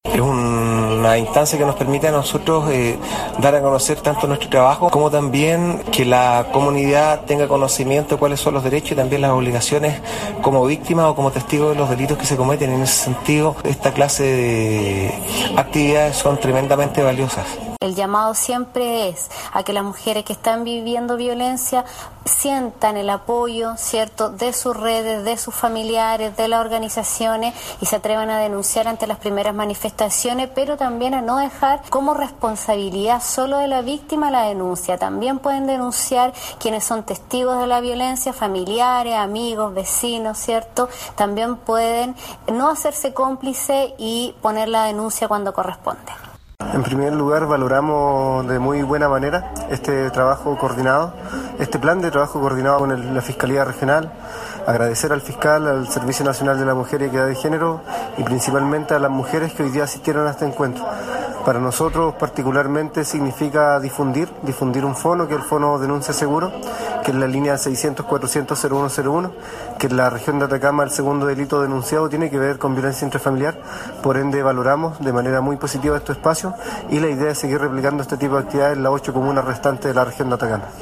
Es una instancia que nos permite a nosotros dar a conocer tanto nuestro trabajo como también que la comunidad tenga conocimiento de cuáles son los derechos y también las obligaciones como víctima o como testigo de los delitos que se cometen. En ese sentido, esta clase de actividades son tremendamente valiosas. El llamado siempre es a que las mujeres que están viviendo violencia sientan el apoyo, ¿cierto?, de sus redes, de sus familiares, de las organizaciones y se atrevan a denunciar ante las primeras manifestaciones, pero también a no dejar como responsabilidad solo de la víctima la denuncia. También pueden denunciar quienes son testigos de la violencia, familiares, amigos, vecinos, ¿cierto? También pueden no hacerse cómplice y poner la denuncia cuando corresponde. En primer lugar, valoramos de muy buena manera este trabajo coordinado, este plan de trabajo coordinado con la Fiscalía Regional. Agradecer al fiscal, al Servicio Nacional de la Mujer y Equidad de Género y principalmente a las mujeres que hoy día asistieron a este encuentro. Para nosotros particularmente significa difundir un fono, que es el Fono Denuncia Seguro, que es la línea 600-400-0101, que en la región de Atacama el segundo delito denunciado tiene que ver con violencia intrafamiliar. Por ende valoramos de manera muy positiva estos espacios y la idea es seguir replicando este tipo de actividades en las 8 comunas restantes de la región de Atacama.